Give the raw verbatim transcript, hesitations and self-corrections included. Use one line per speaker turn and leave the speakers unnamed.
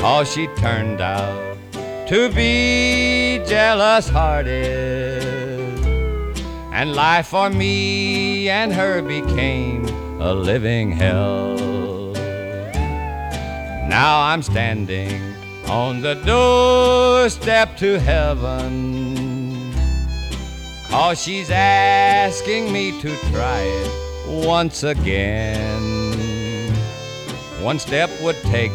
'cause she turned out to be jealous-hearted, and life for me and her became a living hell. Now I'm standing on the doorstep to heaven, 'cause she's asking me to try it once again. One step would take